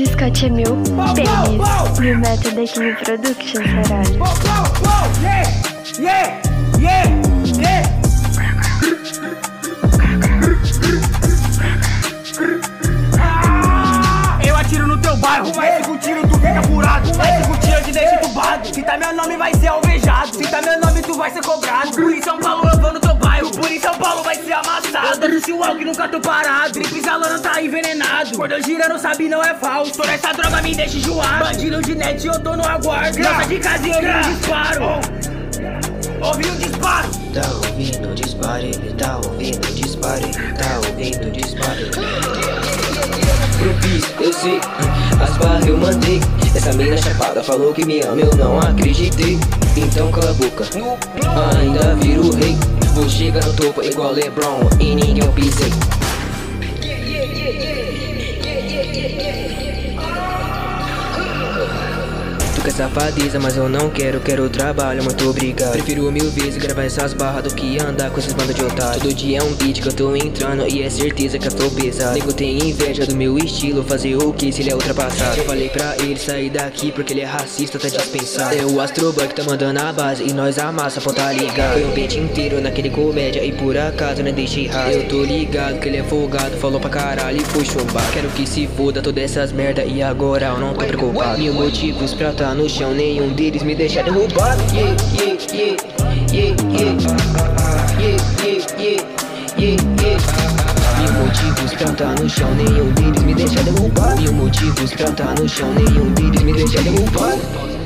Scott é mil pênis. Mil método da King Productions, caralho. Eu atiro no teu bairro, mas esse tiro tu fica furado. Esse tiro eu te deixo entubado. Se tá meu nome vai ser alvejado. Se tá meu nome tu vai ser cobrado. Por em São Paulo eu vou no teu bairro. Por em São Paulo vai ser amassado. Eu dando o algo nunca tô parado. Drip Zalando tá envenenado. Cordão girando sabe não é falso. Toda essa droga me deixa enjoado. Bandido de net eu tô no aguardo. Nossa de casa e eu vi um disparo. Ouvi um disparo. Tá ouvindo disparo, ele tá ouvindo disparo, ele tá ouvindo disparo. Pro bis, eu sei, as barras eu mandei. Essa mina chapada falou que me ama, eu não acreditei. Então cala a boca, ainda viro o rei. Vou chegar no topo igual LeBron e ninguém eu pisei. Tu quer safadeza, mas eu não quero, quero trabalho, muito obrigado. Prefiro 1000 vezes gravar essas barras do que andar com esses bandos de otário. Todo dia é um beat que eu tô entrando e é certeza que eu tô pesado. Nego tem inveja do meu estilo, fazer o que se ele é ultrapassado. Eu falei pra ele sair daqui porque ele é racista, tá dispensado. É o Astroboy que tá mandando a base e nós amassa, pô, tá ligado. Foi um beat inteiro naquele comédia e por acaso não deixei raro. Eu tô ligado que ele é folgado, falou pra caralho e foi chumbado. Quero que se foda todas essas merda e agora eu não tô preocupado. Mil motivos pra tá no chão, nenhum deles me deixa derrubado. Yeah, yeah, yeah, yeah, yeah, yeah, yeah, yeah, yeah. Mil motivos pra tá no chão, nenhum deles me deixa derrubado. Mil motivos pra tá no chão, nenhum deles me deixa derrubado.